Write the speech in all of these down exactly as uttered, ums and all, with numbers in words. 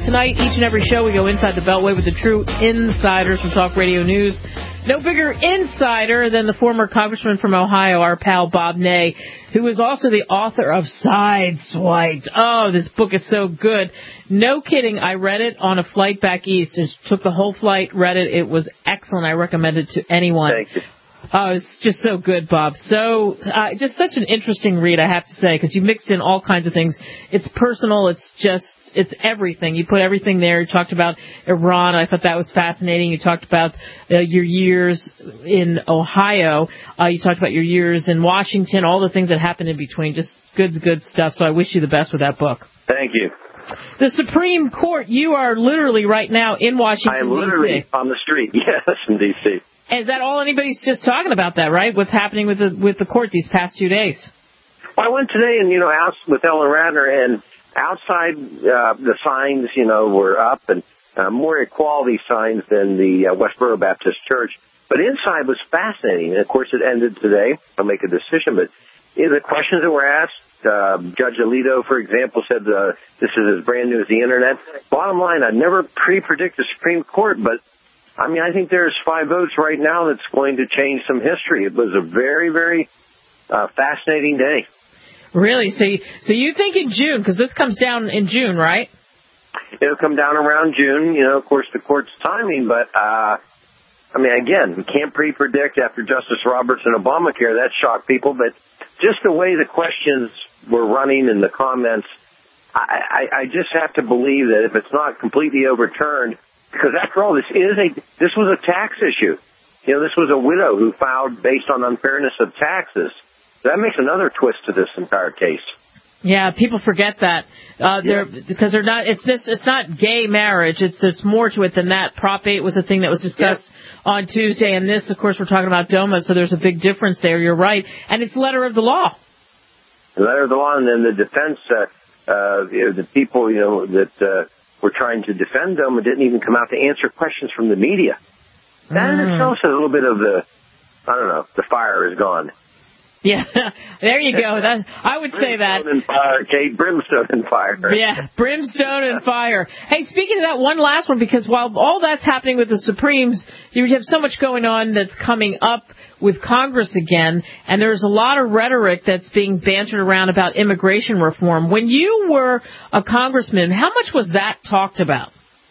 tonight, each and every show, we go inside the Beltway with the true insiders from Talk Radio News. No bigger insider than the former congressman from Ohio, our pal Bob Ney, who is also the author of Sideswiped. Oh, this book is so good. No kidding. I read it on a flight back east. Just took the whole flight, read it. It was excellent. I recommend it to anyone. Thank you. Oh, it's just so good, Bob. So, uh, just such an interesting read, I have to say, because you mixed in all kinds of things. It's personal. It's just, it's everything. You put everything there. You talked about Iran. I thought that was fascinating. You talked about uh, your years in Ohio. Uh, you talked about your years in Washington, all the things that happened in between. Just good, good stuff. So I wish you the best with that book. Thank you. The Supreme Court, you are literally right now in Washington, D C. I am literally on the street, yes, in D C Is that all anybody's just talking about that, right? What's happening with the with the court these past few days? Well, I went today and, you know, out with Ellen Ratner, and outside uh, the signs, you know, were up, and uh, more equality signs than the uh, Westboro Baptist Church. But inside was fascinating. And, of course, it ended today. I'll make a decision. But you know, the questions that were asked, uh, Judge Alito, for example, said uh, this is as brand new as the Internet. Bottom line, I'd never pre-predict the Supreme Court, but I mean, I think there's five votes right now that's going to change some history. It was a very, very uh, fascinating day. Really? So you, so you think in June, because this comes down in June, right? It'll come down around June. You know, of course, the court's timing, but, uh, I mean, again, we can't pre-predict after Justice Roberts and Obamacare. That shocked people, but just the way the questions were running and the comments, I, I, I just have to believe that if it's not completely overturned, because after all, this is a this was a tax issue. You know, this was a widow who filed based on unfairness of taxes. That makes another twist to this entire case. Yeah, people forget that. Uh, they're yeah. because they're not. It's this. It's not gay marriage. It's there's more to it than that. Prop eight was a thing that was discussed yeah. on Tuesday, and this, of course, we're talking about DOMA. So there's a big difference there. You're right, and it's letter of the law. The letter of the law, and then the defense. Uh, uh, you know, the people, you know, that. Uh, were trying to defend them and didn't even come out to answer questions from the media. That mm. in itself is a little bit of the, I don't know, the fire is gone. Yeah, there you go. That, I would say that. Brimstone and fire, Kate. Brimstone and fire. Yeah, brimstone and fire. Hey, speaking of that, one last one, because while all that's happening with the Supremes, you have so much going on that's coming up with Congress again, and there's a lot of rhetoric that's being bantered around about immigration reform. When you were a congressman, how much was that talked about?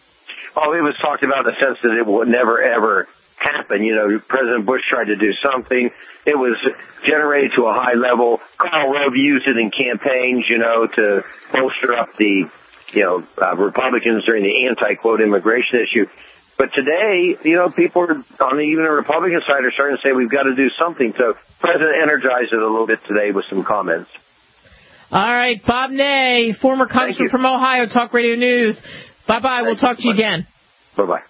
Oh, it was talked about in the sense that it would never, ever happen. You know, President Bush tried to do something. It was generated to a high level. Karl Rove used it in campaigns, you know, to bolster up the, you know, uh, Republicans during the anti-quote immigration issue. But today, you know, people are on the, even the Republican side are starting to say we've got to do something. So President energized it a little bit today with some comments. All right, Bob Ney, former congressman from Ohio, Talk Radio News. Bye-bye. We'll talk to you again. Bye-bye.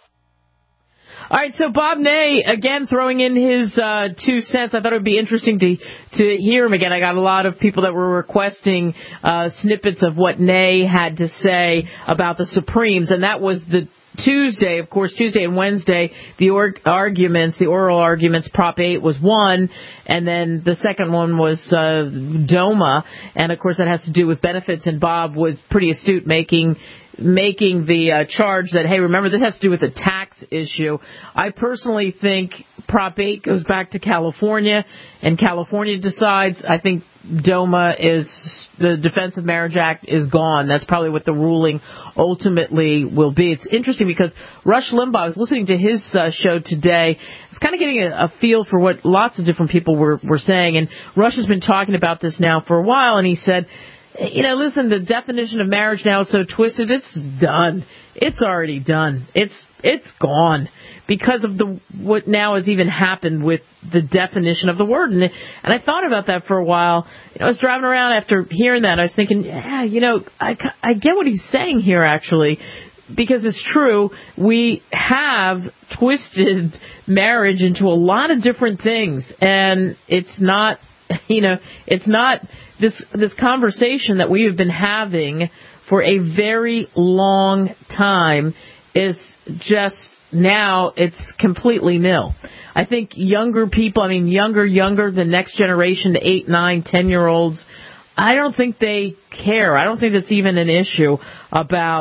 All right, so Bob Ney, again, throwing in his uh, two cents. I thought it would be interesting to to hear him again. I got a lot of people that were requesting uh, snippets of what Ney had to say about the Supremes, and that was the Tuesday, of course, Tuesday and Wednesday, the org- arguments, the oral arguments, Prop eight was one, and then the second one was uh, DOMA, and, of course, that has to do with benefits, and Bob was pretty astute making making the uh, charge that, hey, remember, this has to do with the tax issue. I personally think Prop eight goes back to California, and California decides. I think DOMA is, the Defense of Marriage Act is gone. That's probably what the ruling ultimately will be. It's interesting because Rush Limbaugh, I was listening to his uh, show today. It's kind of getting a, a feel for what lots of different people were, were saying, and Rush has been talking about this now for a while, and he said, you know, listen, the definition of marriage now is so twisted. It's done. It's already done. It's it's gone because of the what now has even happened with the definition of the word. And, and I thought about that for a while. You know, I was driving around after hearing that. I was thinking, yeah, you know, I, I get what he's saying here, actually, because it's true. We have twisted marriage into a lot of different things, and it's not, you know, it's not this this conversation that we have been having for a very long time is just now it's completely nil. I think younger people, I mean younger, younger, the next generation, the eight, nine, ten-year-olds, I don't think they care. I don't think it's even an issue about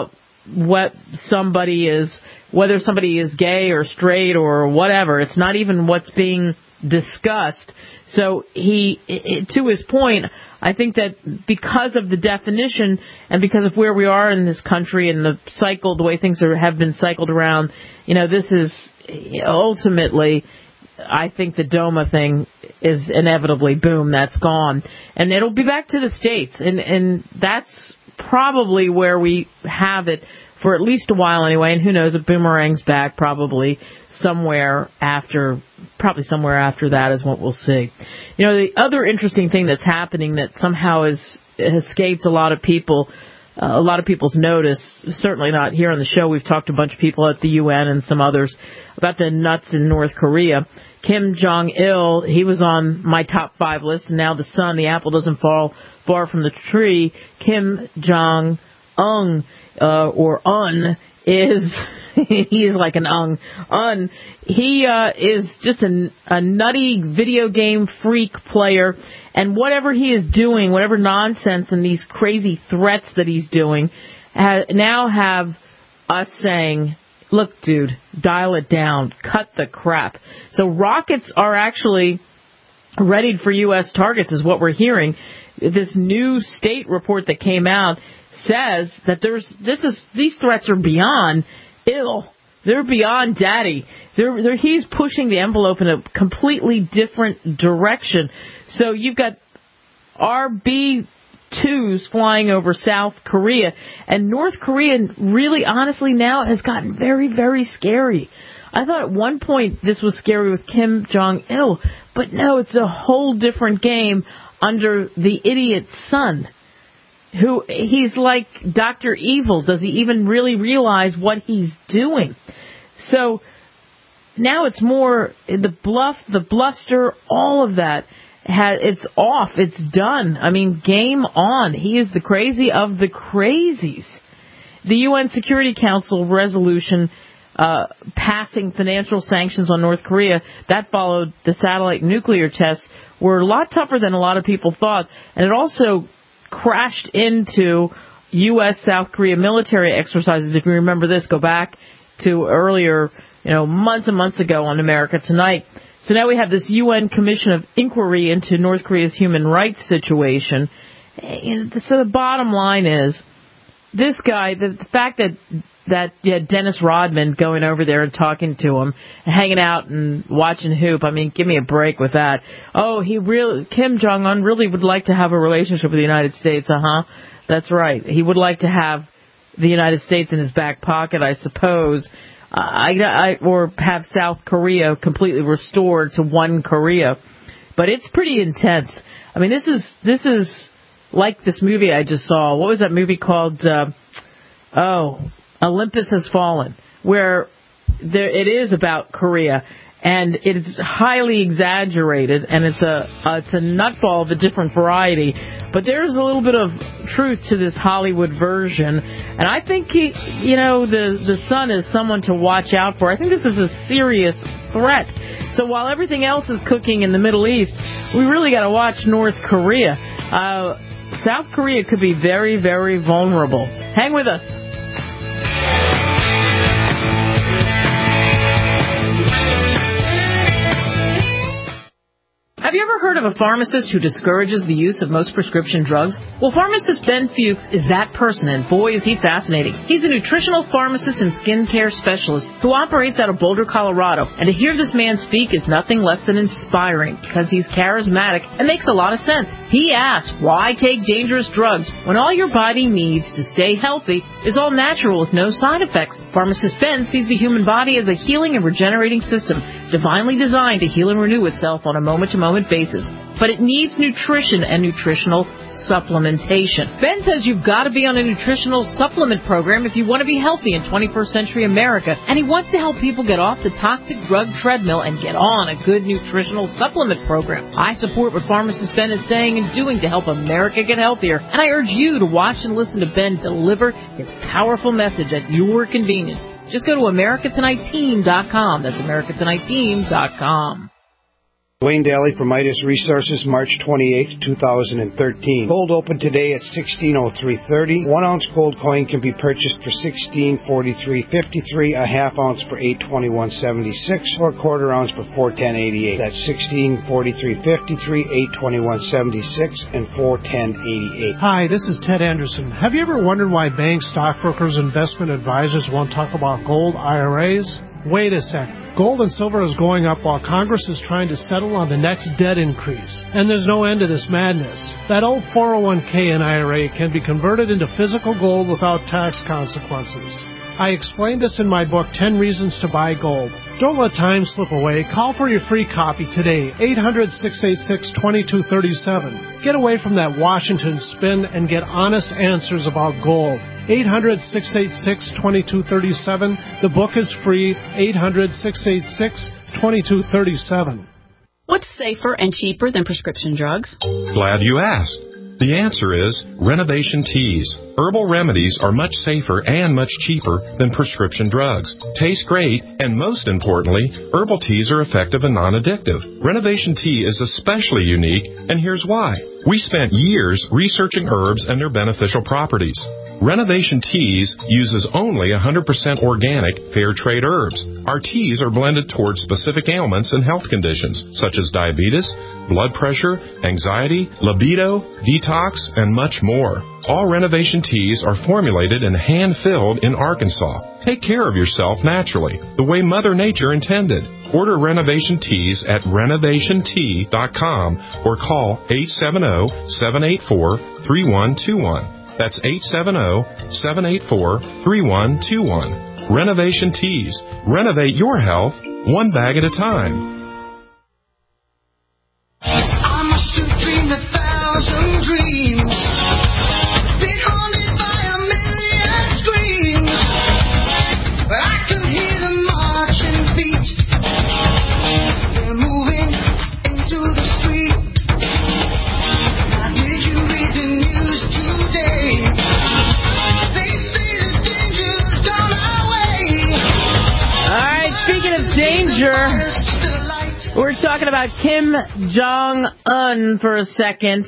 what somebody is, whether somebody is gay or straight or whatever. It's not even what's being discussed. So he, to his point, I think that because of the definition and because of where we are in this country and the cycle, the way things are, have been cycled around, you know, this is ultimately, I think the DOMA thing is inevitably, boom, that's gone. And it'll be back to the states. And, and that's probably where we have it for at least a while anyway. And who knows, if Boomerang's back, probably somewhere after, probably somewhere after that is what we'll see. You know, the other interesting thing that's happening that somehow has escaped a lot of people, uh, a lot of people's notice, certainly not here on the show. We've talked to a bunch of people at the U N and some others about the nuts in North Korea. Kim Jong-il, he was on my top five list, and now the son, the apple doesn't fall far from the tree. Kim Jong-un, uh, or Un, is, he is like an ung, Un, he uh, is just a, a nutty video game freak player, and whatever he is doing, whatever nonsense and these crazy threats that he's doing, ha- now have us saying, look, dude, dial it down, cut the crap. So rockets are actually readied for U S targets is what we're hearing. This new state report that came out says that there's this is these threats are beyond ill. They're beyond daddy. They're, they're, he's pushing the envelope in a completely different direction. So you've got R B twos flying over South Korea, and North Korea really honestly now has gotten very, very scary. I thought at one point this was scary with Kim Jong-il, but no, it's a whole different game under the idiot son, who he's like Doctor Evil. Does he even really realize what he's doing? So now it's more the bluff, the bluster, all of that. It's off. It's done. I mean, game on. He is the crazy of the crazies. The U N Security Council resolution uh, passing financial sanctions on North Korea, that followed the satellite nuclear tests, were a lot tougher than a lot of people thought. And it also crashed into U S South Korea military exercises. If you remember this, go back to earlier, you know, months and months ago on America Tonight. So now we have this U N Commission of Inquiry into North Korea's human rights situation. And so the bottom line is, this guy, the, the fact that that yeah, Dennis Rodman going over there and talking to him, and hanging out and watching hoop, I mean, give me a break with that. Oh, he really, Kim Jong-un really would like to have a relationship with the United States, uh-huh. That's right. He would like to have the United States in his back pocket, I suppose. Uh, I, I, or have South Korea completely restored to one Korea. But it's pretty intense. I mean, this is this is like this movie I just saw. What was that movie called? Uh, oh, Olympus Has Fallen, where there, it is about Korea, and it is highly exaggerated, and it's a uh, it's a nutball of a different variety. But there's a little bit of truth to this Hollywood version, and I think he, you know, the the son is someone to watch out for. I think this is a serious threat. So while everything else is cooking in the Middle East, we really got to watch North Korea. Uh, South Korea could be very, very vulnerable. Hang with us. Have you ever heard of a pharmacist who discourages the use of most prescription drugs? Well, pharmacist Ben Fuchs is that person, and boy is he fascinating. He's a nutritional pharmacist and skincare specialist who operates out of Boulder, Colorado. And to hear this man speak is nothing less than inspiring, because he's charismatic and makes a lot of sense. He asks, why take dangerous drugs when all your body needs to stay healthy is all natural with no side effects? Pharmacist Ben sees the human body as a healing and regenerating system, divinely designed to heal and renew itself on a moment-to-moment basis, but it needs nutrition and nutritional supplementation. Ben says you've got to be on a nutritional supplement program if you want to be healthy in twenty-first century America, and he wants to help people get off the toxic drug treadmill and get on a good nutritional supplement program. I support what pharmacist Ben is saying and doing to help America get healthier, and I urge you to watch and listen to Ben deliver his powerful message at your convenience. Just go to America Tonight Team dot com. That's America Tonight Team dot com. Wayne Daly from Midas Resources, March twenty-eighth, two thousand thirteen. Gold open today at sixteen oh three thirty. One ounce gold coin can be purchased for sixteen forty-three fifty-three, a half ounce for eight twenty-one seventy-six, or a quarter ounce for four ten eighty-eight. That's sixteen forty-three fifty-three, eight twenty-one seventy-six, and four ten eighty-eight. Hi, this is Ted Anderson. Have you ever wondered why banks, stockbrokers, investment advisors won't talk about gold I R As? Wait a sec. Gold and silver is going up while Congress is trying to settle on the next debt increase. And there's no end to this madness. That old four oh one k and I R A can be converted into physical gold without tax consequences. I explained this in my book, ten Reasons to Buy Gold. Don't let time slip away. Call for your free copy today, eight hundred, six eight six, two two three seven. Get away from that Washington spin and get honest answers about gold. eight hundred, six eight six, two two three seven. The book is free, eight hundred, six eight six, two two three seven. What's safer and cheaper than prescription drugs? Glad you asked. The answer is Renovation Teas. Herbal remedies are much safer and much cheaper than prescription drugs. Taste great, and most importantly, herbal teas are effective and non-addictive. Renovation Tea is especially unique, and here's why. We spent years researching herbs and their beneficial properties. Renovation Teas uses only one hundred percent organic, fair trade herbs. Our teas are blended towards specific ailments and health conditions, such as diabetes, blood pressure, anxiety, libido, detox, and much more. All Renovation Teas are formulated and hand-filled in Arkansas. Take care of yourself naturally, the way Mother Nature intended. Order Renovation Teas at renovation tea dot com or call eight seven zero, seven eight four, three one two one. That's eight seven zero, seven eight four, three one two one. Renovation Teas. Renovate your health one bag at a time. I must have dreamed a thousand dreams, been haunted by a million screams. I can hear the marching feet, they're moving into the street. Now did you read the news today? They say the danger's gone our way. Alright, speaking of danger, we're talking about Kim Jong-un for a second,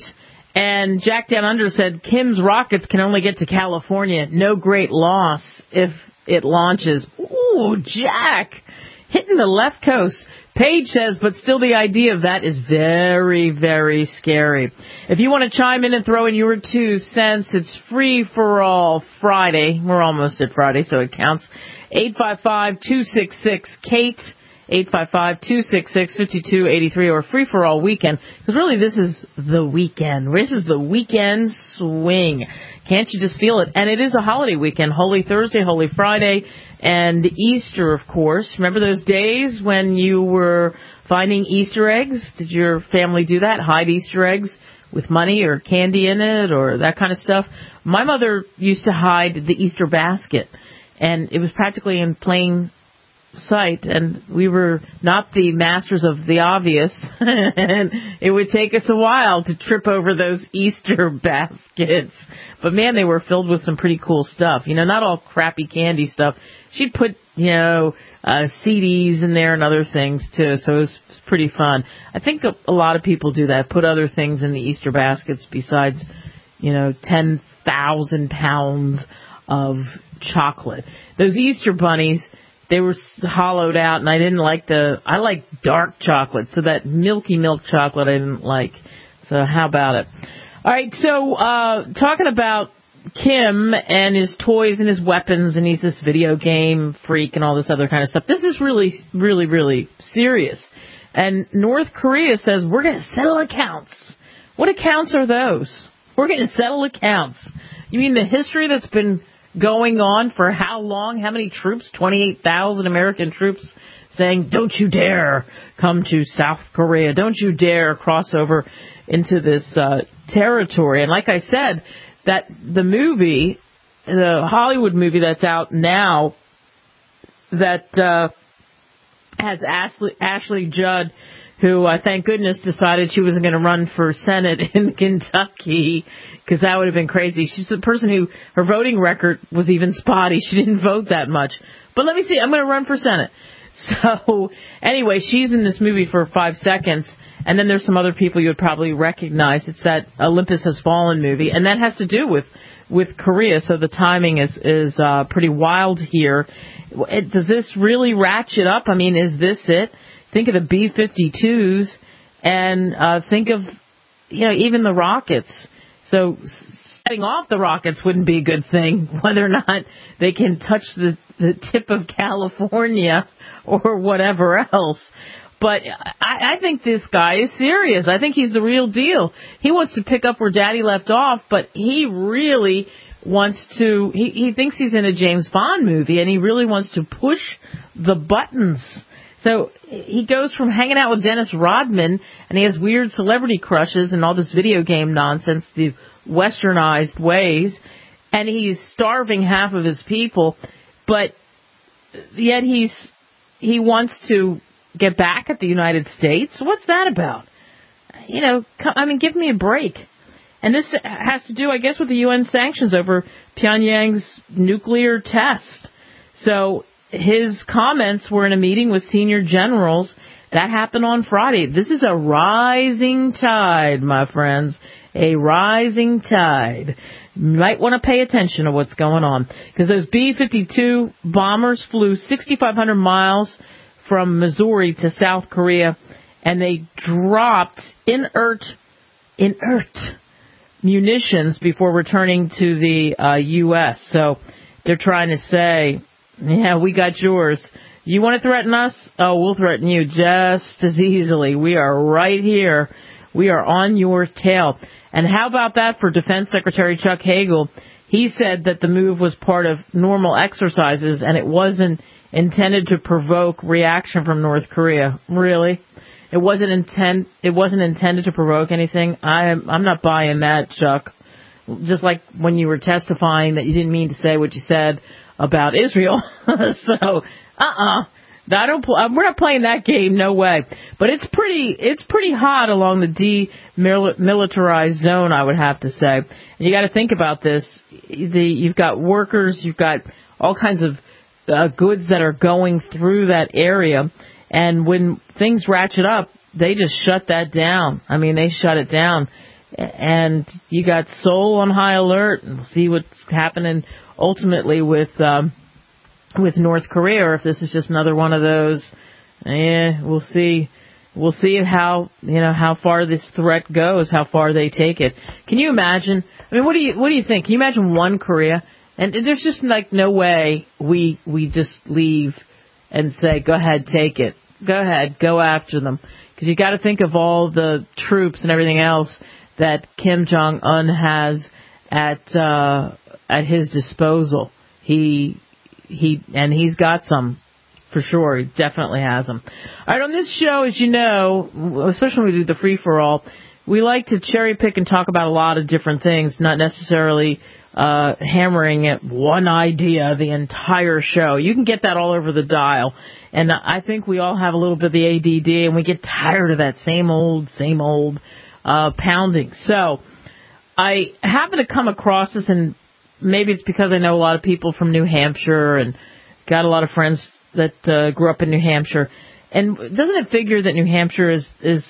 and Jack Down Under said Kim's rockets can only get to California. No great loss if it launches. Ooh, Jack, hitting the left coast. Paige says, but still the idea of that is very, very scary. If you want to chime in and throw in your two cents, it's free for all Friday. We're almost at Friday, so it counts. eight five five, two six six, Kate. eight five five, two six six, five two eight three, or free for all weekend. Because really, this is the weekend. This is the weekend swing. Can't you just feel it? And it is a holiday weekend. Holy Thursday, Holy Friday, and Easter, of course. Remember those days when you were finding Easter eggs? Did your family do that? Hide Easter eggs with money or candy in it or that kind of stuff? My mother used to hide the Easter basket, and it was practically in plain sight, and we were not the masters of the obvious, and it would take us a while to trip over those Easter baskets. But man, they were filled with some pretty cool stuff. You know, not all crappy candy stuff. She'd put, you know, uh, C Ds in there and other things too, so it was pretty fun. I think a, a lot of people do that, put other things in the Easter baskets besides, you know, ten thousand pounds of chocolate. Those Easter bunnies, they were hollowed out, and I didn't like the, I like dark chocolate, so that milky milk chocolate I didn't like. So how about it? All right, so uh, talking about Kim and his toys and his weapons, and he's this video game freak and all this other kind of stuff. This is really, really, really serious. And North Korea says, we're going to settle accounts. What accounts are those? We're going to settle accounts. You mean the history that's been going on for how long? How many troops? twenty-eight thousand American troops saying, don't you dare come to South Korea. Don't you dare cross over into this uh, territory. And like I said, that the movie, the Hollywood movie that's out now that uh, has Ashley, Ashley Judd, who, uh, thank goodness, decided she wasn't going to run for Senate in Kentucky, because that would have been crazy. She's the person who, her voting record was even spotty. She didn't vote that much. But let me see, I'm going to run for Senate. So, anyway, she's in this movie for five seconds, and then there's some other people you would probably recognize. It's that Olympus Has Fallen movie, and that has to do with, with Korea, so the timing is, is uh, pretty wild here. It, does this really ratchet up? I mean, is this it? Think of the B fifty-twos, and uh, think of, you know, even the rockets. So setting off the rockets wouldn't be a good thing, whether or not they can touch the, the tip of California or whatever else. But I, I think this guy is serious. I think he's the real deal. He wants to pick up where Daddy left off, but he really wants to, he, he thinks he's in a James Bond movie, and he really wants to push the buttons. So he goes from hanging out with Dennis Rodman, and he has weird celebrity crushes and all this video game nonsense, the westernized ways, and he's starving half of his people, but yet he's he wants to get back at the United States. What's that about? You know, I mean, give me a break. And this has to do, I guess, with the U N sanctions over Pyongyang's nuclear test. So his comments were in a meeting with senior generals. That happened on Friday. This is a rising tide, my friends. A rising tide. You might want to pay attention to what's going on. Because those B fifty-two bombers flew six thousand five hundred miles from Missouri to South Korea, and they dropped inert, inert munitions before returning to the uh, U S. So they're trying to say, yeah, we got yours. You want to threaten us? Oh, we'll threaten you just as easily. We are right here. We are on your tail. And how about that for Defense Secretary Chuck Hagel? He said that the move was part of normal exercises and it wasn't intended to provoke reaction from North Korea. Really? It wasn't intent. It wasn't intended to provoke anything. I'm I'm not buying that, Chuck. Just like when you were testifying that you didn't mean to say what you said about Israel. So, uh-uh. I don't. We're not playing that game. No way. But it's pretty. It's pretty hot along the demilitarized zone, I would have to say. And you got to think about this. The you've got workers. You've got all kinds of uh, goods that are going through that area. And when things ratchet up, they just shut that down. I mean, they shut it down. And you got Seoul on high alert. And we'll see what's happening ultimately with. Um, with North Korea, or if this is just another one of those, eh, we'll see. We'll see how, you know, how far this threat goes, how far they take it. Can you imagine? I mean, what do you, what do you think? Can you imagine one Korea? And there's just like no way we, we just leave and say, go ahead, take it. Go ahead, go after them. Because you got to think of all the troops and everything else that Kim Jong-un has at, uh, at his disposal. He, He and he's got some, for sure. He definitely has them. All right, on this show, as you know, especially when we do the free-for-all, we like to cherry-pick and talk about a lot of different things, not necessarily uh, hammering at one idea the entire show. You can get that all over the dial. And I think we all have a little bit of the A D D, and we get tired of that same old, same old uh, pounding. So I happen to come across this, and maybe it's because I know a lot of people from New Hampshire and got a lot of friends that uh, grew up in New Hampshire. And doesn't it figure that New Hampshire is is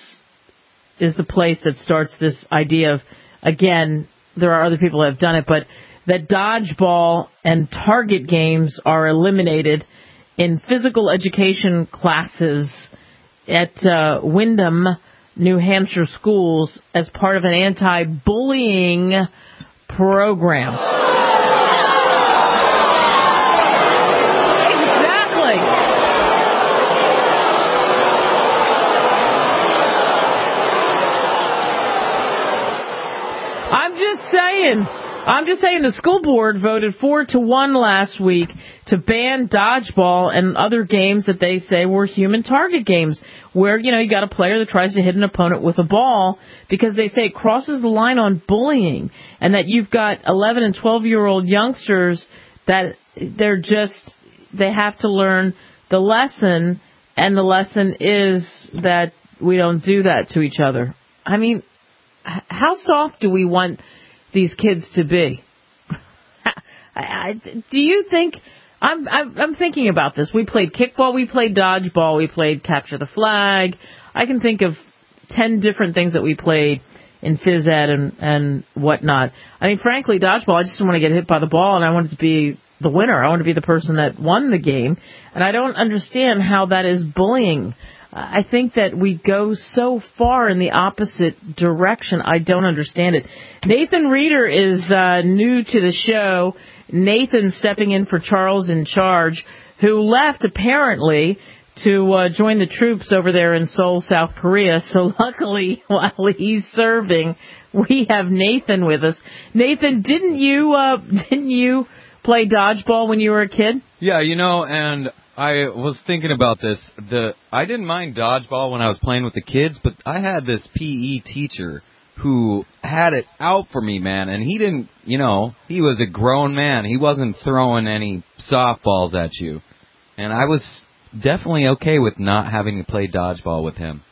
is the place that starts this idea of, again, there are other people that have done it, but that dodgeball and target games are eliminated in physical education classes at uh, Windham, New Hampshire schools as part of an anti-bullying program. I'm just saying, I'm just saying the school board voted four to one last week to ban dodgeball and other games that they say were human target games, where, you know, you got a player that tries to hit an opponent with a ball because they say it crosses the line on bullying, and that you've got eleven and twelve year old youngsters that they're just, they have to learn the lesson, and the lesson is that we don't do that to each other. I mean, how soft do we want these kids to be? I, I, do you think I'm, I'm I'm thinking about this. We played kickball, we played dodgeball, we played capture the flag. I can think of ten different things that we played in phys ed and, and whatnot. I mean, frankly, dodgeball, I just didn't want to get hit by the ball, and I wanted to be the winner. I wanted to be the person that won the game, and I don't understand how that is bullying. I think that we go so far in the opposite direction. I don't understand it. Nathan Reeder is uh, new to the show. Nathan stepping in for Charles in Charge, who left apparently to uh, join the troops over there in Seoul, South Korea. So luckily, while he's serving, we have Nathan with us. Nathan, didn't you uh, didn't you play dodgeball when you were a kid? Yeah, you know, and I was thinking about this. The I didn't mind dodgeball when I was playing with the kids, but I had this P E teacher who had it out for me, man, and he didn't, you know, he was a grown man. He wasn't throwing any softballs at you. And I was definitely okay with not having to play dodgeball with him.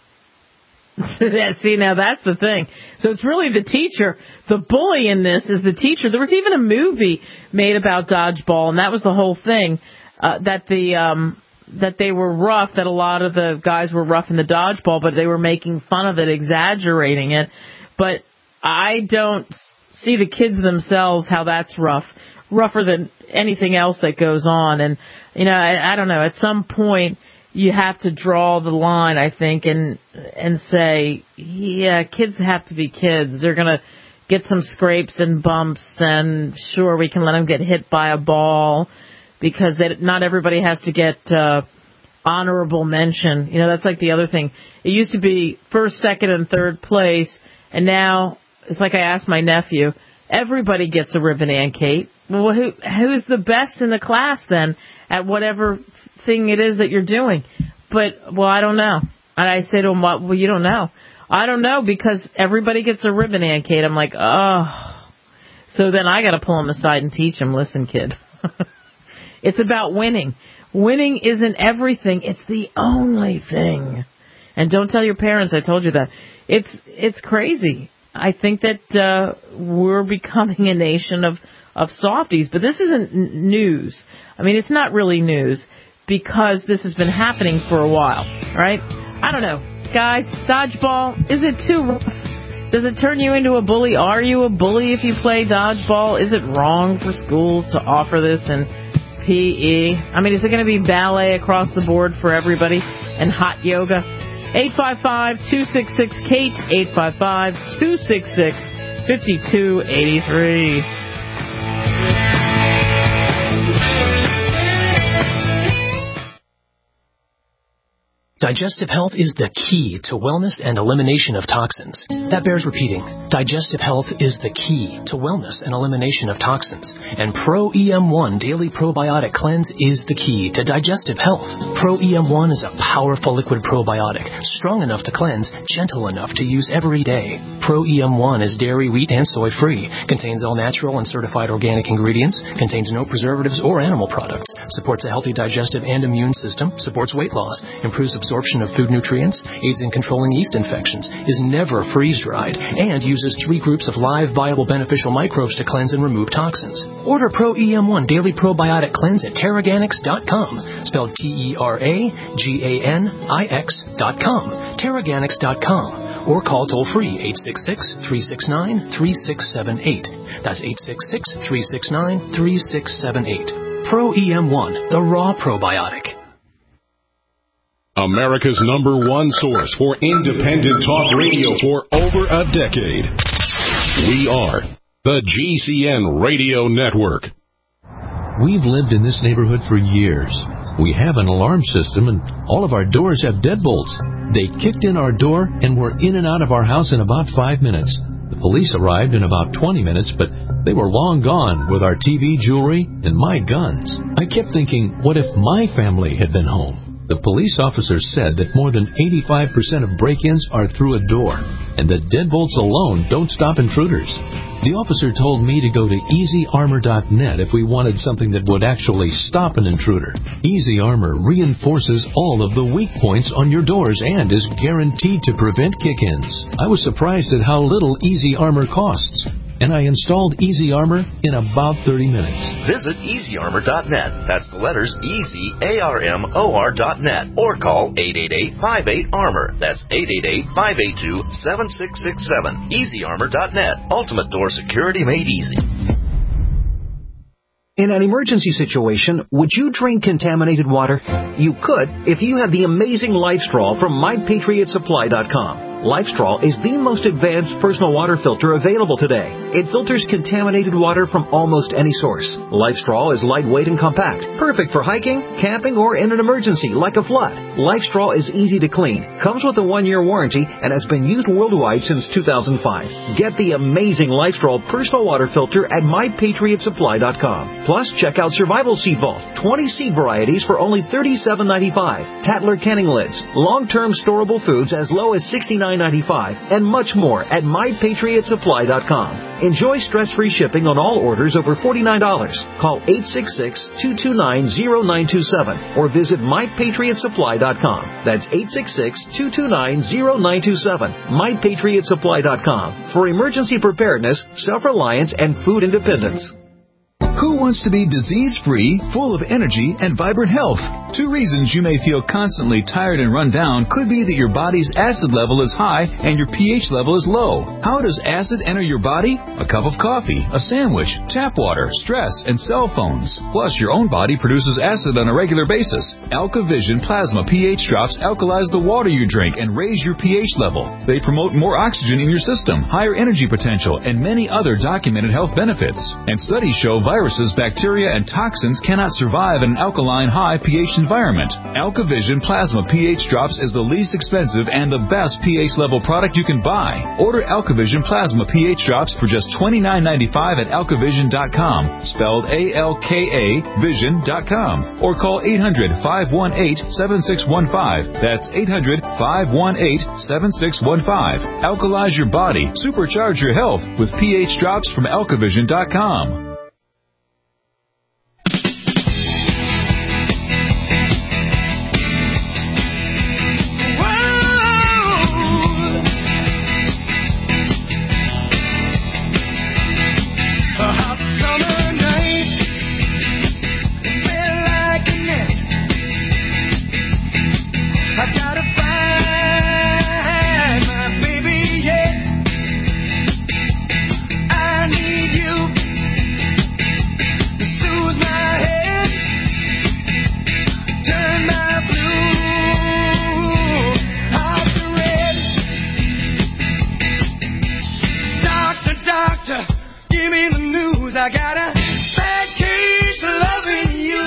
See, now that's the thing. So it's really the teacher. The bully in this is the teacher. There was even a movie made about dodgeball, and that was the whole thing, uh, that the um, that they were rough, that a lot of the guys were rough in the dodgeball, but they were making fun of it, exaggerating it. But I don't see the kids themselves how that's rough, rougher than anything else that goes on. And, you know, I, I don't know, at some point you have to draw the line, I think, and and say, yeah, kids have to be kids. They're going to get some scrapes and bumps, and sure, we can let them get hit by a ball because they, not everybody has to get uh, honorable mention. You know, that's like the other thing. It used to be first, second, and third place. And now, it's like I asked my nephew, everybody gets a ribbon and Kate. Well, who who's the best in the class then at whatever thing it is that you're doing? But, well, I don't know. And I say to him, well, you don't know. I don't know because everybody gets a ribbon and Kate. I'm like, oh. So then I got to pull him aside and teach him, listen, kid. It's about winning. Winning isn't everything. It's the only thing. And don't tell your parents I told you that. It's it's crazy. I think that uh, we're becoming a nation of, of softies. But this isn't n- news. I mean, it's not really news because this has been happening for a while, right? I don't know. Guys, dodgeball, is it too rough? Does it turn you into a bully? Are you a bully if you play dodgeball? Is it wrong for schools to offer this in P E? I mean, is it going to be ballet across the board for everybody and hot yoga? eight five five, two six six, Kate, eight five five, two six six, five two eight three. Digestive health is the key to wellness and elimination of toxins. That bears repeating. Digestive health is the key to wellness and elimination of toxins. And Pro E M one Daily Probiotic Cleanse is the key to digestive health. Pro E M one is a powerful liquid probiotic, strong enough to cleanse, gentle enough to use every day. Pro E M one is dairy, wheat, and soy free, contains all natural and certified organic ingredients, contains no preservatives or animal products, supports a healthy digestive and immune system, supports weight loss, improves absorption of food nutrients, aids in controlling yeast infections, is never freeze-dried, and uses three groups of live, viable, beneficial microbes to cleanse and remove toxins. Order Pro E M one Daily Probiotic Cleanse at Terraganix dot com, spelled T E R A G A N I X dot com, Terraganix dot com, or call toll-free eight six six, three six nine, three six seven eight. That's eight six six, three six nine, three six seven eight. Pro E M one, the raw probiotic. America's number one source for independent talk radio for over a decade. We are the G C N Radio Network. We've lived in this neighborhood for years. We have an alarm system, and all of our doors have deadbolts. They kicked in our door and were in and out of our house in about five minutes. The police arrived in about twenty minutes, but they were long gone with our T V, jewelry, and my guns. I kept thinking, what if my family had been home? The police officer said that more than eighty-five percent of break-ins are through a door, and that deadbolts alone don't stop intruders. The officer told me to go to easy armor dot net if we wanted something that would actually stop an intruder. Easy Armor reinforces all of the weak points on your doors and is guaranteed to prevent kick-ins. I was surprised at how little Easy Armor costs. and I installed Easy Armor in about thirty minutes. Visit easy armor dot net. That's the letters easy, A R M O R dot net. Or call eight eight eight, five eight, armor. That's eight eight eight, five eight two, seven six six seven. easy armor dot net. Ultimate door security made easy. In an emergency situation, would you drink contaminated water? You could if you had the amazing LifeStraw from my patriot supply dot com. LifeStraw is the most advanced personal water filter available today. It filters contaminated water from almost any source. LifeStraw is lightweight and compact, perfect for hiking, camping, or in an emergency like a flood. LifeStraw is easy to clean, comes with a one-year warranty, and has been used worldwide since two thousand five. Get the amazing LifeStraw personal water filter at my patriot supply dot com. Plus, check out Survival Seed Vault, twenty seed varieties for only thirty-seven ninety-five. Tattler canning lids, long-term storable foods as low as sixty-nine ninety-five, and much more at my patriot supply dot com. Enjoy stress-free shipping on all orders over forty-nine dollars. Call eight six six, two two nine, zero nine two seven or visit my patriot supply dot com. That's eight six six, two two nine, zero nine two seven. my patriot supply dot com for emergency preparedness, self-reliance, and food independence. Who wants to be disease-free, full of energy, and vibrant health? Two reasons you may feel constantly tired and run down could be that your body's acid level is high and your pH level is low. How does acid enter your body? A cup of coffee, a sandwich, tap water, stress, and cell phones. Plus, your own body produces acid on a regular basis. AlkaVision Plasma pH drops alkalize the water you drink and raise your pH level. They promote more oxygen in your system, higher energy potential, and many other documented health benefits. And studies show viruses, bacteria, and toxins cannot survive in an alkaline high pH environment. AlkaVision Plasma pH Drops is the least expensive and the best pH level product you can buy. Order AlkaVision Plasma pH Drops for just twenty-nine ninety-five at alkavision dot com, spelled A L K A vision dot com, or call eight hundred, five one eight, seven six one five. That's eight hundred, five one eight, seven six one five. Alkalize your body, supercharge your health with pH Drops from alkavision dot com. I got a bad case of loving you.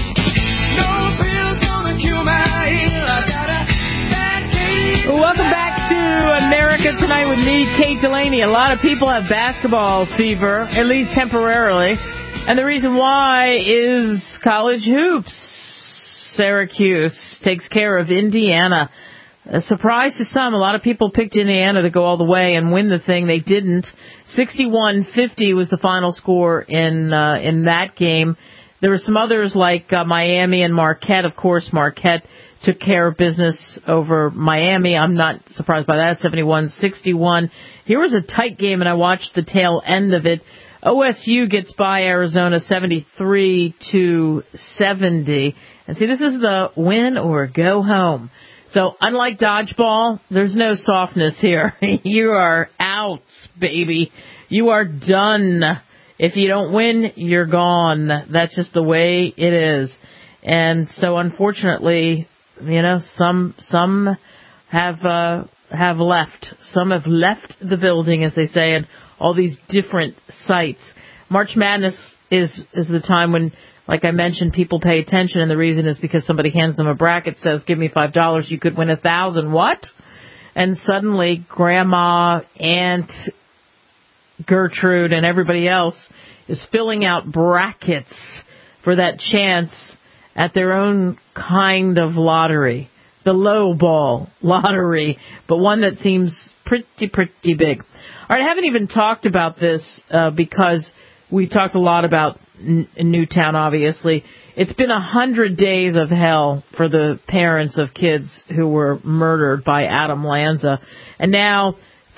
No pills gonna cure my ill. I got a bad case. Welcome back to America Tonight with me, Kate Delaney. A lot of people have basketball fever, at least temporarily. And the reason why is college hoops. Syracuse takes care of Indiana. A surprise to some. A lot of people picked Indiana to go all the way and win the thing. They didn't. sixty-one fifty was the final score in uh, in that game. There were some others like uh, Miami and Marquette. Of course, Marquette took care of business over Miami. I'm not surprised by that. seventy-one sixty-one. Here was a tight game, and I watched the tail end of it. O S U gets by Arizona seventy-three to seventy. And see, this is the win or go home. So, unlike dodgeball, there's no softness here. You are out, baby. You are done. If you don't win, you're gone. That's just the way it is. And so, unfortunately, you know, some some have uh, have left. Some have left the building, as they say, at all these different sites. March Madness is is the time when, like I mentioned, people pay attention, and the reason is because somebody hands them a bracket, says, give me five dollars, you could win a thousand. What? And suddenly, Grandma, Aunt Gertrude, and everybody else is filling out brackets for that chance at their own kind of lottery. The low ball lottery, but one that seems pretty, pretty big. All right, I haven't even talked about this uh, because we talked a lot about N- Newtown, obviously. It's been a hundred days of hell for the parents of kids who were murdered by Adam Lanza. And now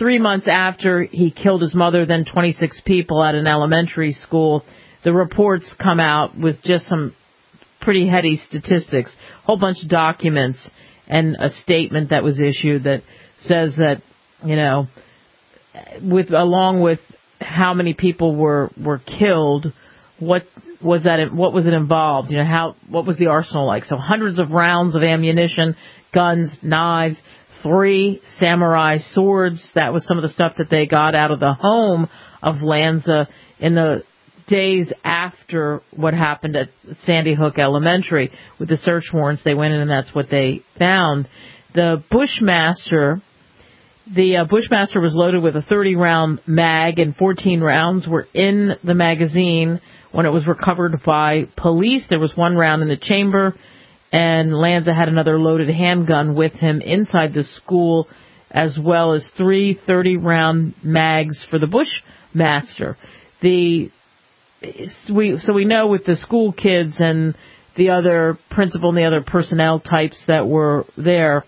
three months after he killed his mother, then twenty-six people at an elementary school, the reports come out with just some pretty heady statistics, a whole bunch of documents, and a statement that was issued that says that, you know, with along with how many people were were killed, what was that? What was it involved? You know, how what was the arsenal like? So hundreds of rounds of ammunition, guns, knives, three samurai swords. That was some of the stuff that they got out of the home of Lanza in the days after what happened at Sandy Hook Elementary. With the search warrants, they went in and that's what they found. The Bushmaster. The uh, Bushmaster was loaded with a thirty round mag, and fourteen rounds were in the magazine when it was recovered by police. There was one round in the chamber, and Lanza had another loaded handgun with him inside the school, as well as three thirty round mags for the Bushmaster. The we so we know with the school kids and the other principal and the other personnel types that were there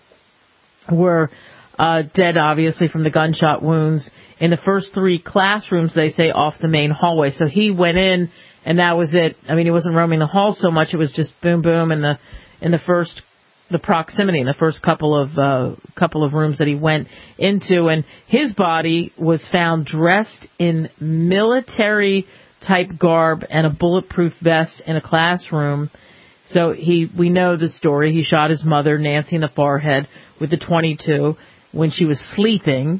were Uh, dead, obviously, from the gunshot wounds. In the first three classrooms, they say, off the main hallway. So he went in, and that was it. I mean, he wasn't roaming the hall so much. It was just boom, boom, in the in the first, the proximity, in the first couple of uh, couple of rooms that he went into. And his body was found dressed in military-type garb and a bulletproof vest in a classroom. So he, we know the story. He shot his mother, Nancy, in the forehead with the twenty-two. When she was sleeping,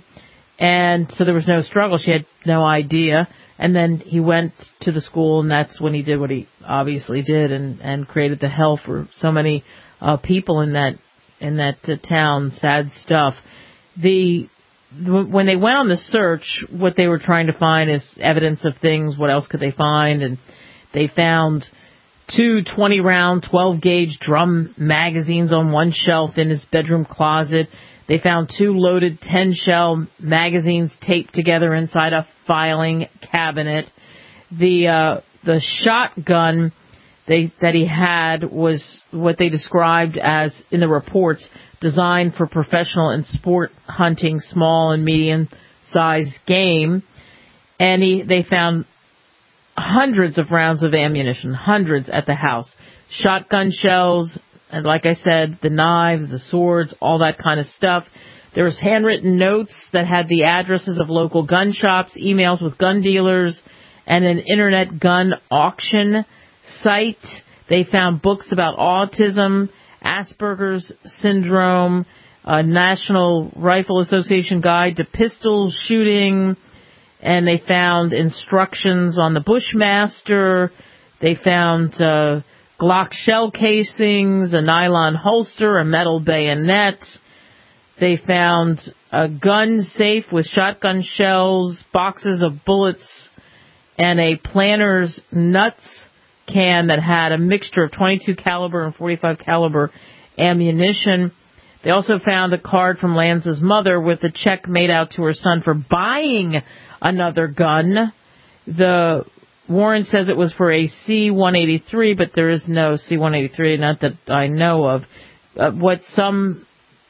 and so there was no struggle. She had no idea. And then he went to the school, and that's when he did what he obviously did, and, and created the hell for so many uh, people in that in that uh, town. Sad stuff. The when they went on the search, what they were trying to find is evidence of things. What else could they find? And they found two twenty round, twelve gauge drum magazines on one shelf in his bedroom closet. They found two loaded ten-shell magazines taped together inside a filing cabinet. The uh, the shotgun they, that he had was what they described as, in the reports, designed for professional and sport hunting, small and medium-sized game. And he, they found hundreds of rounds of ammunition, hundreds at the house. Shotgun shells, and like I said, the knives, the swords, all that kind of stuff. There was handwritten notes that had the addresses of local gun shops, emails with gun dealers, and an internet gun auction site. They found books about autism, Asperger's syndrome, a National Rifle Association guide to pistol shooting, and they found instructions on the Bushmaster. They found uh, Glock shell casings, a nylon holster, a metal bayonet. They found a gun safe with shotgun shells, boxes of bullets, and a Planters nuts can that had a mixture of twenty-two caliber and forty-five caliber ammunition. They also found a card from Lanza's mother with a check made out to her son for buying another gun. The warrant says it was for a C one eighty-three, but there is no C one eighty-three, not that I know of. Uh, what some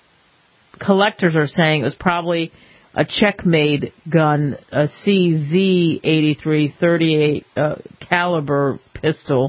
collectors are saying it was probably a check-made gun, a C Z eighty-three thirty-eight uh, caliber pistol,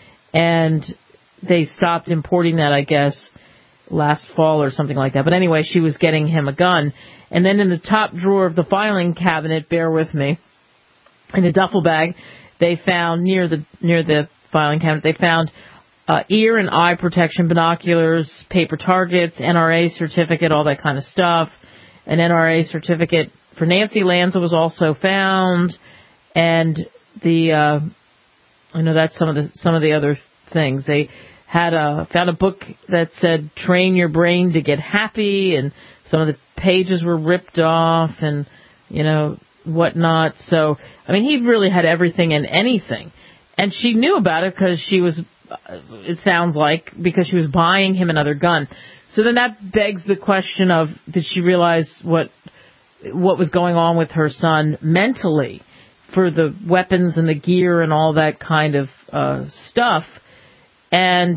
and they stopped importing that, I guess, last fall or something like that. But anyway, she was getting him a gun. And then in the top drawer of the filing cabinet, bear with me, in a duffel bag, they found near the near the filing cabinet, they found uh, ear and eye protection binoculars, paper targets, N R A certificate, all that kind of stuff. An N R A certificate for Nancy Lanza was also found, and the uh, I know that's some of the some of the other things. They had a found a book that said "Train Your Brain to Get Happy," and some of the pages were ripped off, and you know whatnot. So I mean, he really had everything and anything, and she knew about it because she was. It sounds like because she was buying him another gun. So then that begs the question of, did she realize what what was going on with her son mentally for the weapons and the gear and all that kind of uh, stuff? And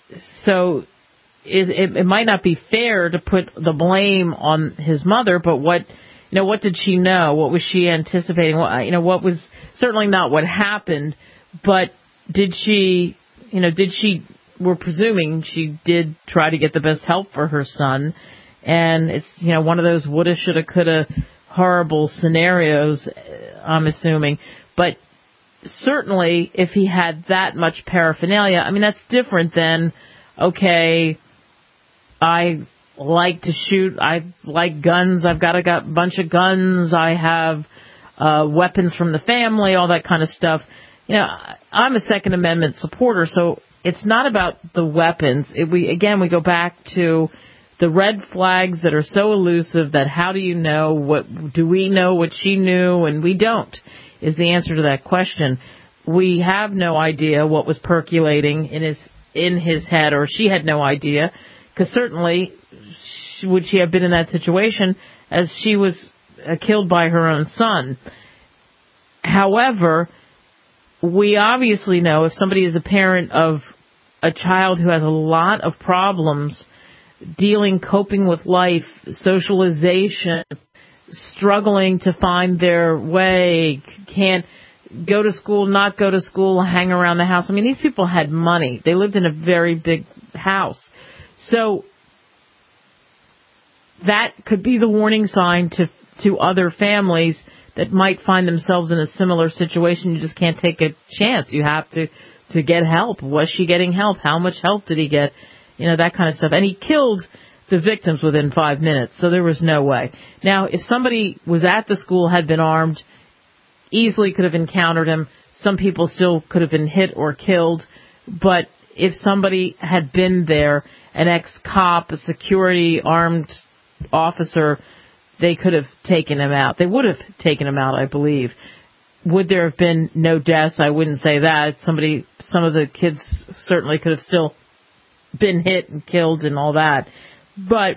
so it, it, it might not be fair to put the blame on his mother, but what you know, what did she know? What was she anticipating? What, you know, what was certainly not what happened, but did she, you know, did she, we're presuming she did try to get the best help for her son. And it's, you know, one of those woulda, shoulda, coulda horrible scenarios, I'm assuming. But certainly if he had that much paraphernalia, I mean, that's different than, okay, I like to shoot, I like guns, I've got a got bunch of guns, I have uh, weapons from the family, all that kind of stuff. You know, I'm a Second Amendment supporter, so it's not about the weapons. It, we again, we go back to the red flags that are so elusive that how do you know, what do we know what she knew and we don't, is the answer to that question. We have no idea what was percolating in his in his head, or she had no idea, because certainly she, would she have been in that situation as she was uh, killed by her own son. However, we obviously know if somebody is a parent of a child who has a lot of problems dealing, coping with life, socialization, struggling to find their way, can't go to school, not go to school, hang around the house. I mean, these people had money. They lived in a very big house. So that could be the warning sign to to other families that might find themselves in a similar situation. You just can't take a chance. You have to, to get help. Was she getting help? How much help did he get? You know, that kind of stuff. And he killed the victims within five minutes, so there was no way. Now, if somebody was at the school, had been armed, easily could have encountered him. Some people still could have been hit or killed. But if somebody had been there, an ex-cop, a security armed officer, they could have taken him out. They would have taken him out, I believe. Would there have been no deaths? I wouldn't say that. Somebody, some of the kids certainly could have still been hit and killed and all that, but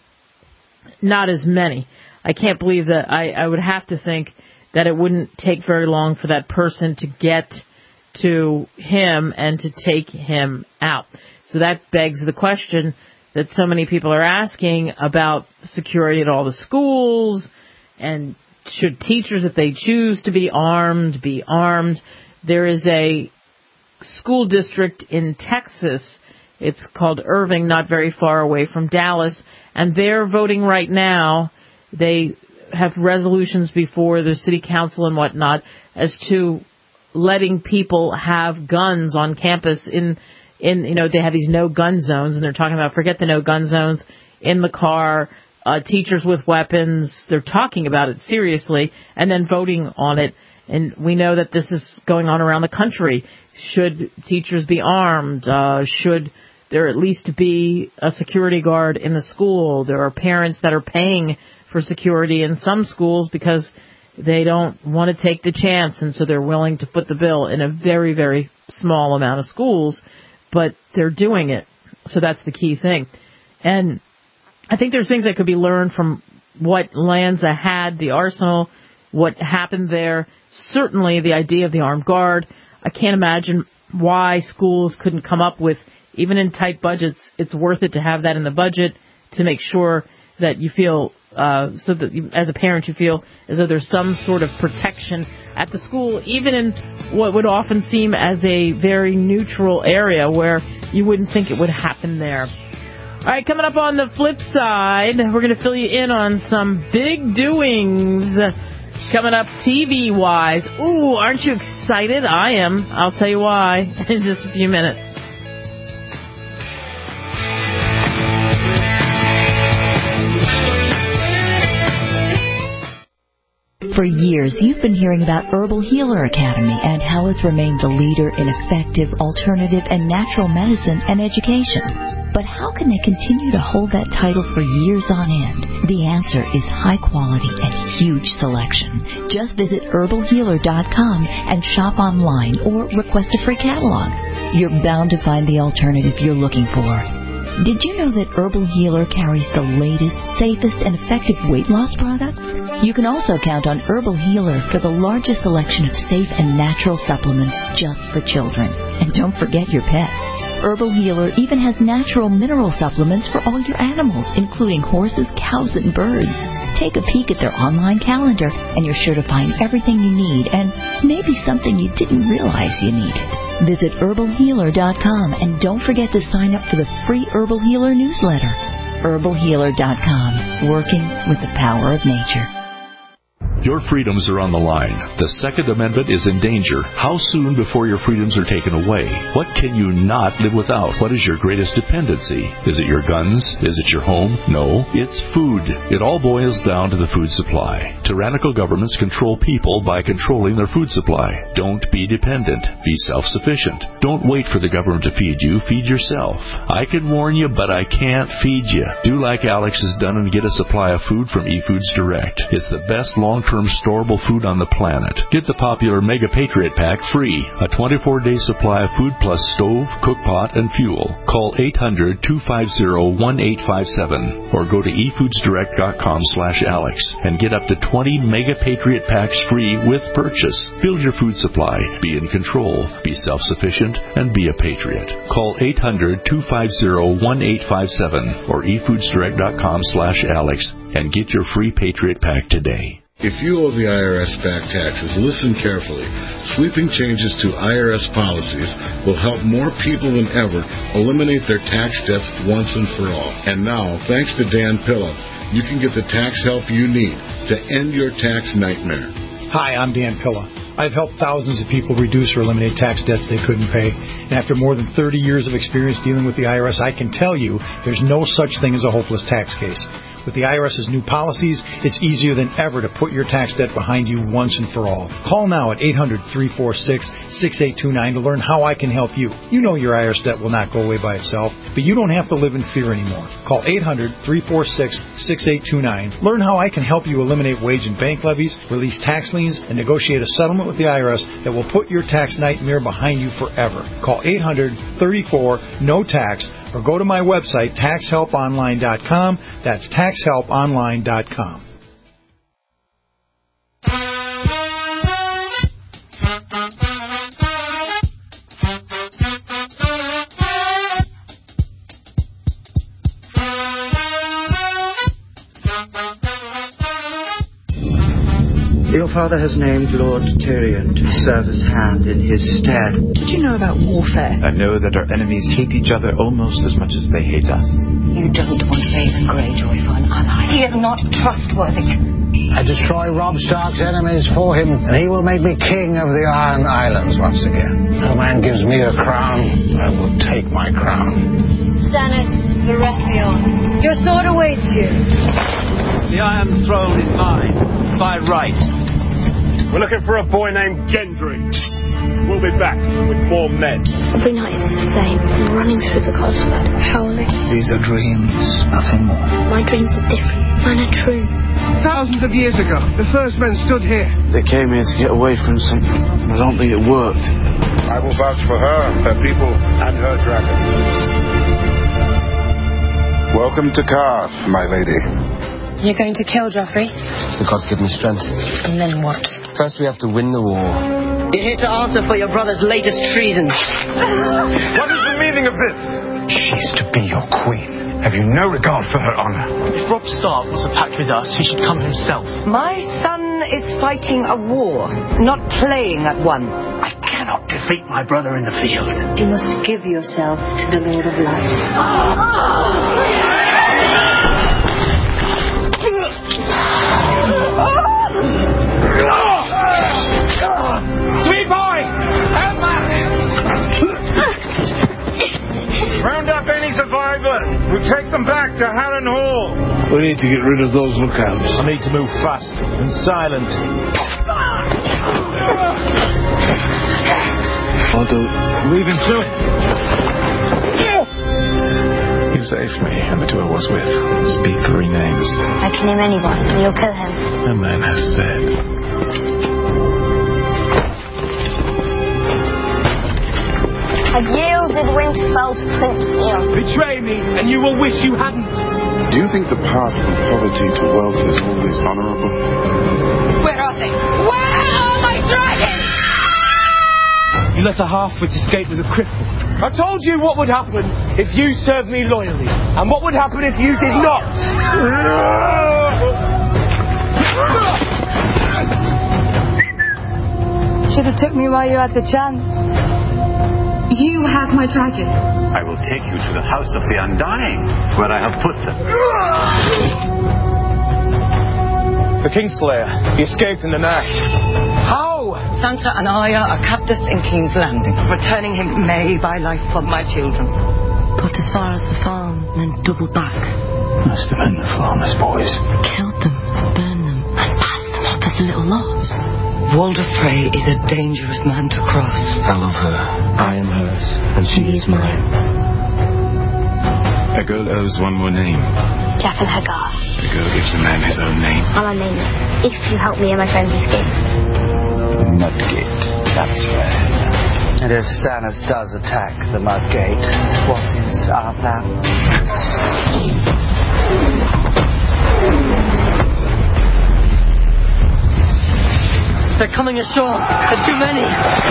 not as many. I can't believe that. I, I would have to think that it wouldn't take very long for that person to get to him and to take him out. So that begs the question that so many people are asking about security at all the schools, and should teachers, if they choose to be armed, be armed. There is a school district in Texas, it's called Irving, not very far away from Dallas, and they're voting right now. They have resolutions before the city council and whatnot as to letting people have guns on campus. In, in you know, they have these no-gun zones, and they're talking about forget the no-gun zones in the car, uh, teachers with weapons. They're talking about it seriously and then voting on it. And we know that this is going on around the country. Should teachers be armed? Uh, should there at least be a security guard in the school? There are parents that are paying for security in some schools because they don't want to take the chance, and so they're willing to foot the bill in a very, very small amount of schools, but they're doing it. So that's the key thing. And I think there's things that could be learned from what Lanza had, the arsenal, what happened there. Certainly the idea of the armed guard. I can't imagine why schools couldn't come up with, even in tight budgets, it's worth it to have that in the budget to make sure that you feel, uh, so that you, as a parent you feel as though there's some sort of protection at the school, even in what would often seem as a very neutral area where you wouldn't think it would happen there. All right, coming up on the flip side, we're going to fill you in on some big doings coming up T V-wise. Ooh, aren't you excited? I am. I'll tell you why in just a few minutes. For years, you've been hearing about Herbal Healer Academy and how it's remained the leader in effective, alternative, and natural medicine and education. But how can they continue to hold that title for years on end? The answer is high quality and huge selection. Just visit herbal healer dot com and shop online or request a free catalog. You're bound to find the alternative you're looking for. Did you know that Herbal Healer carries the latest, safest, and effective weight loss products? You can also count on Herbal Healer for the largest selection of safe and natural supplements just for children. And don't forget your pets. Herbal Healer even has natural mineral supplements for all your animals, including horses, cows, and birds. Take a peek at their online calendar, and you're sure to find everything you need and maybe something you didn't realize you needed. Visit herbal healer dot com and don't forget to sign up for the free Herbal Healer newsletter. herbal healer dot com, working with the power of nature. Your freedoms are on the line. The Second Amendment is in danger. How soon before your freedoms are taken away? What can you not live without? What is your greatest dependency? Is it your guns? Is it your home? No, it's food. It all boils down to the food supply. Tyrannical governments control people by controlling their food supply. Don't be dependent. Be self-sufficient. Don't wait for the government to feed you. Feed yourself. I can warn you, but I can't feed you. Do like Alex has done and get a supply of food from eFoods Direct. It's the best long-term storable food on the planet. Get the popular Mega Patriot Pack free. A twenty-four day supply of food plus stove, cook pot, and fuel. Call eight hundred, two five zero, one eight five seven or go to e foods direct dot com slash Alex and get up to twenty Mega Patriot Packs free with purchase. Build your food supply. Be in control. Be self-sufficient and be a patriot. Call eight hundred, two five zero, one eight five seven or e foods direct dot com slash Alex and get your free Patriot Pack today. If you owe the I R S back taxes, listen carefully. Sweeping changes to I R S policies will help more people than ever eliminate their tax debts once and for all. And now, thanks to Dan Pilla, you can get the tax help you need to end your tax nightmare. Hi, I'm Dan Pilla. I've helped thousands of people reduce or eliminate tax debts they couldn't pay. And after more than thirty years of experience dealing with the I R S, I can tell you there's no such thing as a hopeless tax case. With the I R S's new policies, it's easier than ever to put your tax debt behind you once and for all. Call now at eight hundred, three four six, six eight two nine to learn how I can help you. You know your I R S debt will not go away by itself, but you don't have to live in fear anymore. Call eight hundred, three four six, six eight two nine. Learn how I can help you eliminate wage and bank levies, release tax liens, and negotiate a settlement with the I R S that will put your tax nightmare behind you forever. Call eight hundred, thirty-four, N O T A X or go to my website, tax help online dot com. That's tax help online dot com. Your father has named Lord Tyrion to serve as hand in his stead. Did you know about warfare? I know that our enemies hate each other almost as much as they hate us. You don't want Vaden Greyjoy for an ally. He is not trustworthy. I destroy Robb Stark's enemies for him, and he will make me king of the Iron Islands once again. No man gives me a crown, I will take my crown. Stannis Baratheon, your sword awaits you. The Iron Throne is mine, by right. We're looking for a boy named Gendry. We'll be back with more men. Every night it's the same. I'm running through the Cosford, howling. These are dreams, nothing more. My dreams are different. Mine are true. Thousands of years ago, the first men stood here. They came here to get away from something, and I don't think it worked. I will vouch for her, her people, and her dragons. Welcome to Karth, my lady. You're going to kill Joffrey? The gods give me strength. And then what? First we have to win the war. You're here to answer for your brother's latest treason. What is the meaning of this? She's to be your queen. Have you no regard for her honor? If Robb Stark wants a pact with us, he should come himself. My son is fighting a war, not playing at one. I cannot defeat my brother in the field. You must give yourself to the Lord of Light. Sweet boy! Help us! Round up any survivors. We'll take them back to Harren Hall. We need to get rid of those lookouts. I need to move fast and silent. I'll do it. Leave him to it. You saved me and the two I was with. Speak three names. I can name anyone, and you'll kill him. A man has said. I've yielded Winterfell to Prince Theon. Betray me, and you will wish you hadn't. Do you think the path from poverty to wealth is always honorable? Where are they? Where are my dragons? You let a half-wit escape with a cripple. I told you what would happen if you served me loyally, and what would happen if you did not. took me while you had the chance. You have my dragon. I will take you to the House of the Undying, where I have put them. The Kingslayer. He escaped in the night. How? Sansa and Arya are captors in King's Landing. Returning him may buy life for my children. Got as far as the farm, then doubled back. Must have been the farmer's boys. Killed them, burned them, and passed them up as little lots. Walder Frey is a dangerous man to cross. I love her. I am hers. And she is mine. A girl owes one more name. Jack and Hagar. The girl gives a man his own name. And my name is If You Help Me and My Friends Escape. Mudgate. That's right. And if Stannis does attack the Mudgate, what is our plan? They're coming ashore. There are too many.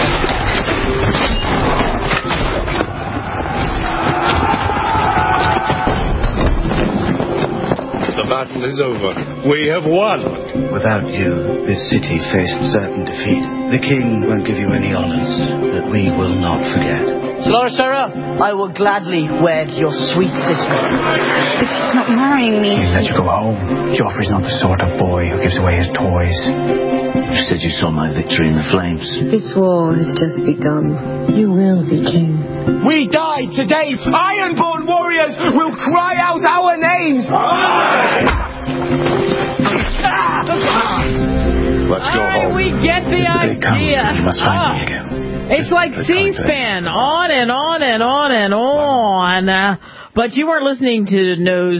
The battle is over. We have won. Without you, this city faced certain defeat. The king won't give you any honors that we will not forget. Slorshara, I will gladly wed your sweet sister. If he's not marrying me... He'll let you go home. Joffrey's not the sort of boy who gives away his toys. You said you saw my victory in the flames. This war has just begun. You will be king. We died today. Ironborn warriors will cry out our names. Let's go All right, home. we get the idea. You must find me again. It's like C-SPAN, on and on and on and on. Uh, but you weren't listening to no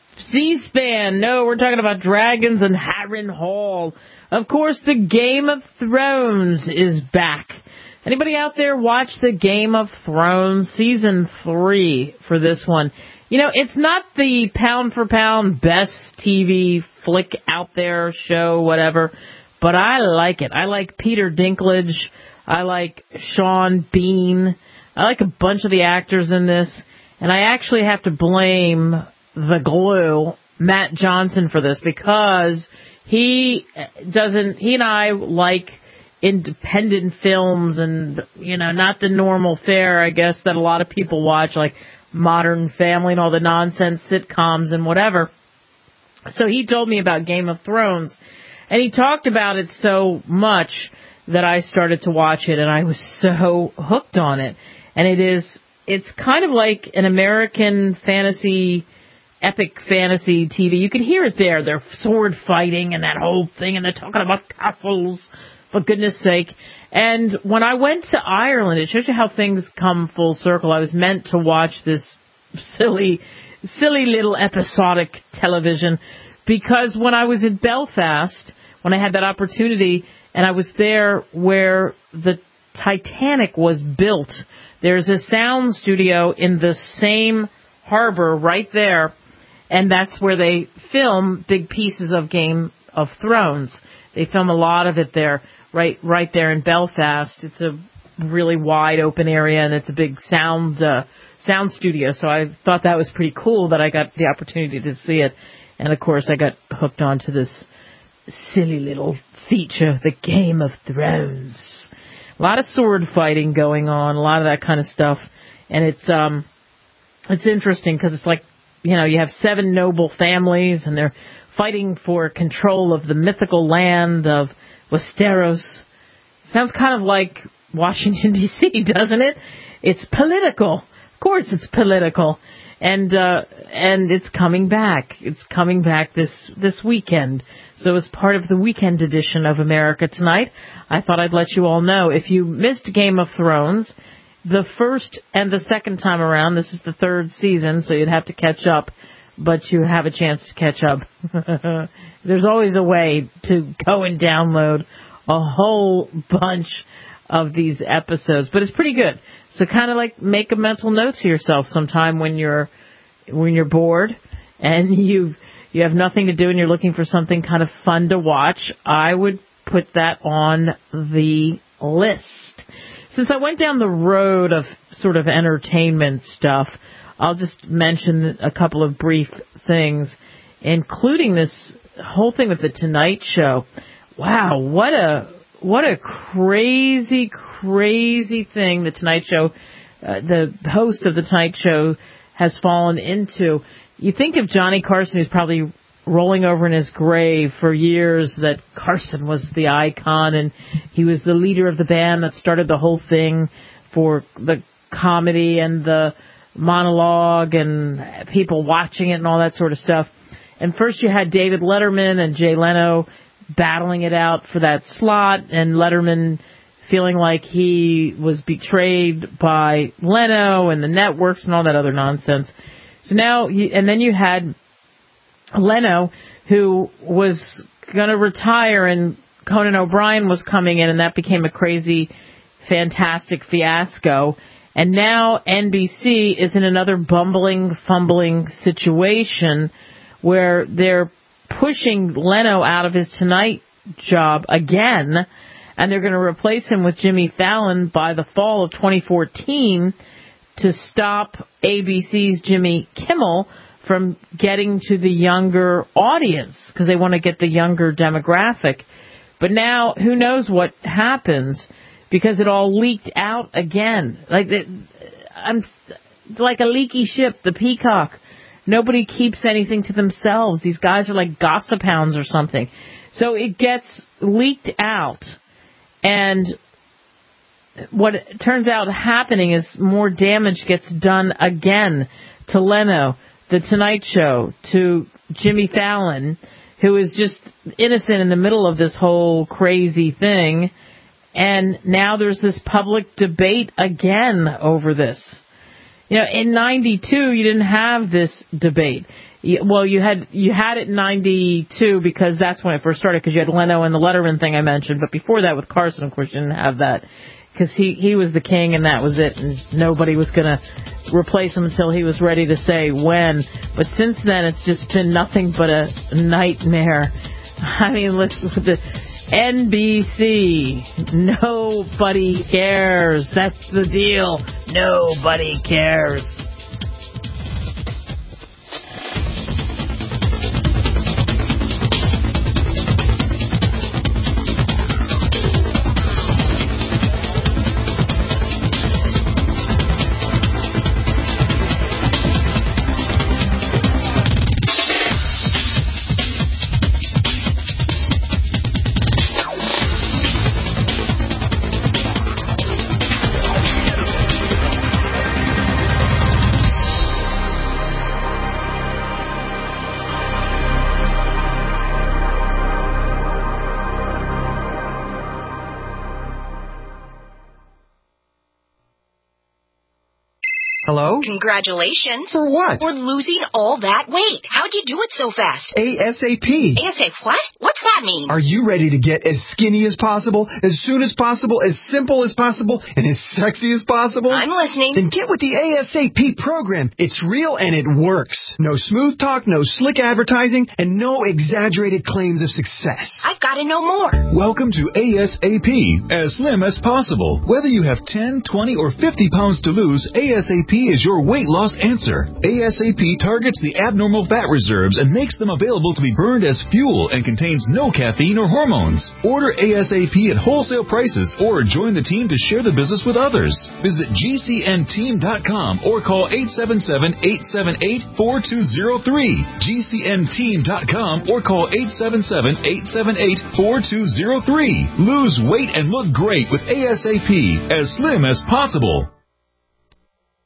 C-SPAN. No, we're talking about dragons and Harrenhal. Of course, the Game of Thrones is back. Anybody out there watch the Game of Thrones season three for this one? You know, it's not the pound for pound best T V flick out there, show, whatever, but I like it. I like Peter Dinklage. I like Sean Bean. I like a bunch of the actors in this. And I actually have to blame the glue, Matt Johnson, for this because he doesn't, he and I like independent films and, you know, not the normal fare, I guess, that a lot of people watch, like Modern Family and all the nonsense sitcoms and whatever. So he told me about Game of Thrones, and he talked about it so much that I started to watch it, and I was so hooked on it. And it is, it's kind of like an American fantasy, epic fantasy T V. You can hear it there. They're sword fighting and that whole thing, and they're talking about castles, for goodness sake. And when I went to Ireland, it shows you how things come full circle. I was meant to watch this silly, silly little episodic television because when I was in Belfast, when I had that opportunity, and I was there where the Titanic was built, there's a sound studio in the same harbor right there, and that's where they film big pieces of Game of Thrones. They film a lot of it there. Right, right there in Belfast. It's a really wide open area, and it's a big sound uh, sound studio. So I thought that was pretty cool that I got the opportunity to see it. And of course, I got hooked onto this silly little feature, the Game of Thrones. A lot of sword fighting going on, a lot of that kind of stuff, and it's um, it's interesting because it's like, you know, you have seven noble families, and they're fighting for control of the mythical land of Westeros. Sounds kind of like Washington, D C, doesn't it? It's political. Of course it's political. And uh, and it's coming back. It's coming back this, this weekend. So as part of the weekend edition of America Tonight, I thought I'd let you all know. If you missed Game of Thrones, the first and the second time around, this is the third season, so you'd have to catch up, but you have a chance to catch up. There's always a way to go and download a whole bunch of these episodes, but it's pretty good. So kind of like make a mental note to yourself sometime when you're when you're bored and you you have nothing to do and you're looking for something kind of fun to watch. I would put that on the list. Since I went down the road of sort of entertainment stuff, I'll just mention a couple of brief things, including this whole thing with the Tonight Show. Wow, what a what a crazy, crazy thing the Tonight Show, uh, the host of the Tonight Show has fallen into. You think of Johnny Carson, who's probably rolling over in his grave for years, that Carson was the icon and he was the leader of the band that started the whole thing for the comedy and the monologue and people watching it and all that sort of stuff. And first you had David Letterman and Jay Leno battling it out for that slot, and Letterman feeling like he was betrayed by Leno and the networks and all that other nonsense. So now, you, and then you had Leno, who was going to retire, and Conan O'Brien was coming in, and that became a crazy, fantastic fiasco. And now N B C is in another bumbling, fumbling situation where they're pushing Leno out of his Tonight job again, and they're going to replace him with Jimmy Fallon by the fall of twenty fourteen to stop A B C's Jimmy Kimmel from getting to the younger audience, because they want to get the younger demographic. But now, who knows what happens, because it all leaked out again. Like it, I'm like a leaky ship, the Peacock. Nobody keeps anything to themselves. These guys are like gossip hounds or something. So it gets leaked out, and what turns out happening is more damage gets done again to Leno, the Tonight Show, to Jimmy Fallon, who is just innocent in the middle of this whole crazy thing. And now there's this public debate again over this. You know, in ninety-two, you didn't have this debate. Well, you had you had it in ninety-two because that's when it first started, because you had Leno and the Letterman thing I mentioned. But before that, with Carson, of course, you didn't have that, because he, he was the king and that was it, and nobody was going to replace him until he was ready to say when. But since then, it's just been nothing but a nightmare. I mean, let's with the N B C, nobody cares. That's the deal. Nobody cares. Hello? Congratulations. For what? For losing all that weight. How'd you do it so fast? ASAP. ASAP what? What's that mean? Are you ready to get as skinny as possible, as soon as possible, as simple as possible, and as sexy as possible? I'm listening. Then get with the ASAP program. It's real and it works. No smooth talk, no slick advertising, and no exaggerated claims of success. I've got to know more. Welcome to ASAP, as slim as possible. Whether you have ten, twenty, or fifty pounds to lose, ASAP is your weight loss answer. ASAP targets the abnormal fat reserves and makes them available to be burned as fuel and contains no caffeine or hormones. Order ASAP at wholesale prices or join the team to share the business with others. Visit G C N team dot com or call eight seven seven, eight seven eight, four two zero three. G C N team dot com or call eight seven seven, eight seven eight, four two zero three. Lose weight and look great with ASAP, as slim as possible.